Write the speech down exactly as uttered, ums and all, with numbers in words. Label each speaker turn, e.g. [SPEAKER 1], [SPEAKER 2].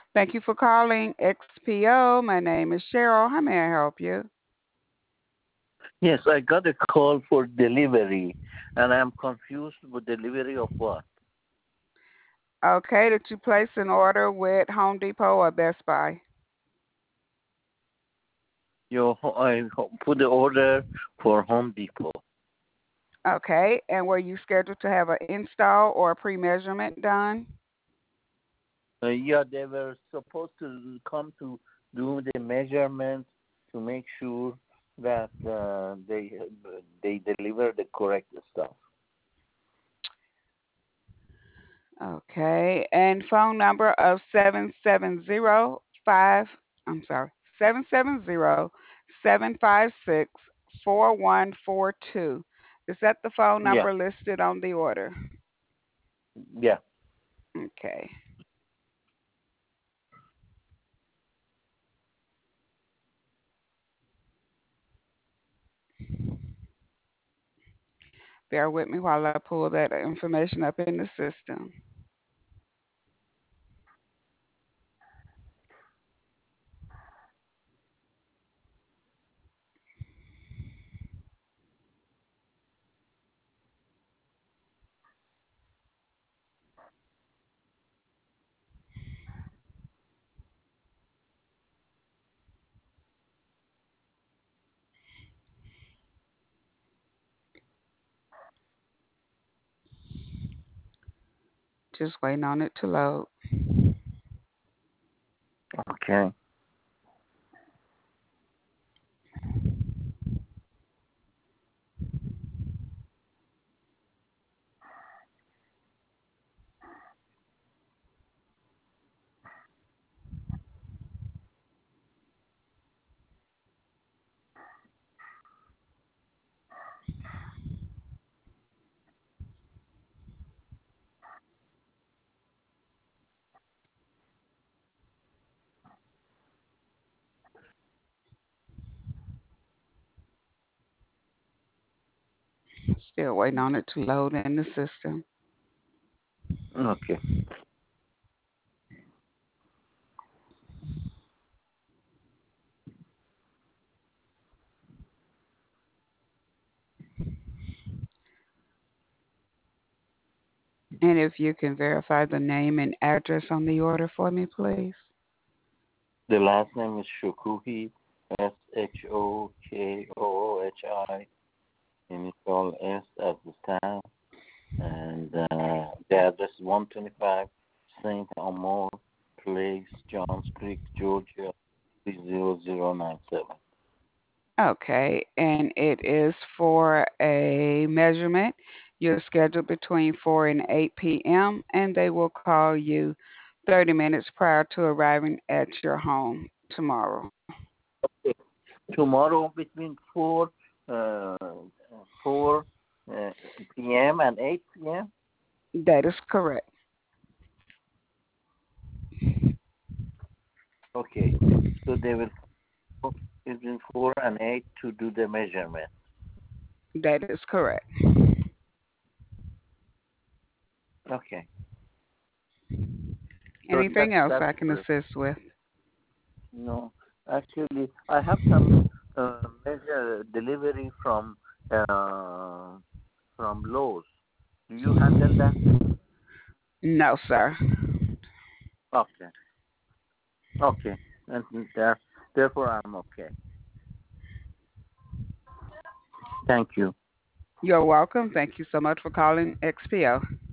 [SPEAKER 1] Thank you for calling X P O. My name is Cheryl. How may I help you?
[SPEAKER 2] Yes, I got a call for delivery, and I'm confused with delivery of what?
[SPEAKER 1] Okay, did you place an order with Home Depot or Best Buy?
[SPEAKER 2] You, I put the order for Home Depot.
[SPEAKER 1] Okay, and were you scheduled to have an install or a pre-measurement done?
[SPEAKER 2] Uh, yeah, they were supposed to come to do the measurements to make sure that uh, they they deliver the correct stuff.
[SPEAKER 1] Okay, and phone number of seven seven zero five, I'm sorry, seven seven zero seven five six four one four two. Is that the phone
[SPEAKER 2] Yeah,
[SPEAKER 1] number listed on the order?
[SPEAKER 2] yeah.
[SPEAKER 1] Okay. Bear with me while I pull that information up in the system. Just waiting on it to load.
[SPEAKER 2] Okay.
[SPEAKER 1] Still waiting on it to load in the system.
[SPEAKER 2] Okay.
[SPEAKER 1] And if you can verify the name and address on the order for me, please.
[SPEAKER 2] The last name is Shokuhi, S H O K O O H I, initial S as the town, and uh, the address is one twenty-five Saint Amour Place, Johns Creek, Georgia, three zero zero nine seven.
[SPEAKER 1] Okay, and it is for a measurement. You're scheduled between four and eight p m, and they will call you thirty minutes prior to arriving at your home tomorrow.
[SPEAKER 2] Tomorrow between four uh, four uh, p m and eight p m.
[SPEAKER 1] That is correct.
[SPEAKER 2] Okay, so they will call between four and eight to do the measurement.
[SPEAKER 1] That is correct.
[SPEAKER 2] Okay, so
[SPEAKER 1] Anything
[SPEAKER 2] that's
[SPEAKER 1] else
[SPEAKER 2] that's
[SPEAKER 1] I can
[SPEAKER 2] good.
[SPEAKER 1] assist with?
[SPEAKER 2] No, actually, I have some uh, measure delivery from uh, from Lowe's. Do you handle that?
[SPEAKER 1] No, sir.
[SPEAKER 2] Okay, okay, and there, therefore I'm okay. Thank you.
[SPEAKER 1] You're welcome. Thank you so much for calling X P O.